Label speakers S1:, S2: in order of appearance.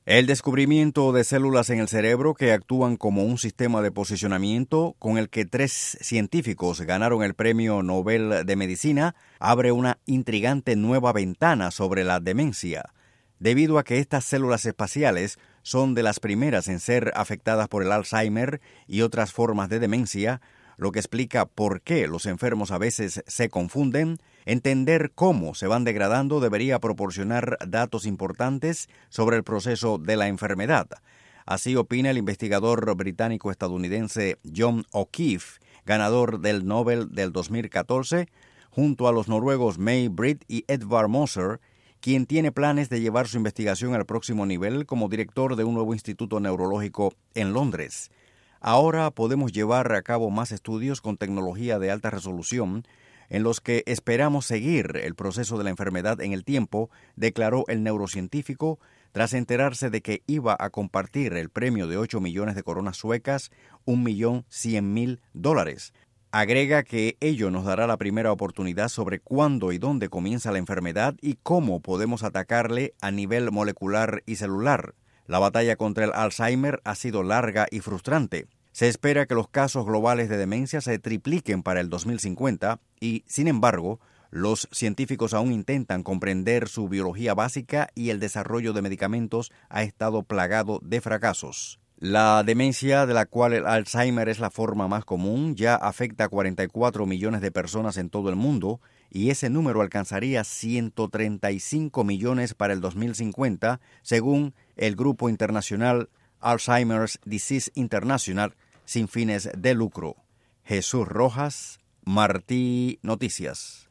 S1: El descubrimiento de células en el cerebro que actúan como un sistema de posicionamiento con el que 3 científicos ganaron el Premio Nobel de Medicina abre una intrigante nueva ventana sobre la demencia, debido a que estas células espaciales son de las primeras en ser afectadas por el Alzheimer y otras formas de demencia, lo que explica por qué los enfermos a veces se confunden. Entender cómo se van degradando debería proporcionar datos importantes sobre el proceso de la enfermedad. Así opina el investigador británico-estadounidense John O'Keefe, ganador del Nobel del 2014, junto a los noruegos May Britt y Edvard Moser, quien tiene planes de llevar su investigación al próximo nivel como director de un nuevo instituto neurológico en Londres. Ahora podemos llevar a cabo más estudios con tecnología de alta resolución en los que esperamos seguir el proceso de la enfermedad en el tiempo, declaró el neurocientífico tras enterarse de que iba a compartir el premio de 8 millones de coronas suecas, $1.100.000. Agrega que ello nos dará la primera oportunidad sobre cuándo y dónde comienza la enfermedad y cómo podemos atacarle a nivel molecular y celular. La batalla contra el Alzheimer ha sido larga y frustrante. Se espera que los casos globales de demencia se tripliquen para el 2050 y, sin embargo, los científicos aún intentan comprender su biología básica y el desarrollo de medicamentos ha estado plagado de fracasos. La demencia, de la cual el Alzheimer es la forma más común, ya afecta a 44 millones de personas en todo el mundo y ese número alcanzaría 135 millones para el 2050, según el grupo internacional Alzheimer's Disease International, sin fines de lucro. Jesús Rojas, Martí Noticias.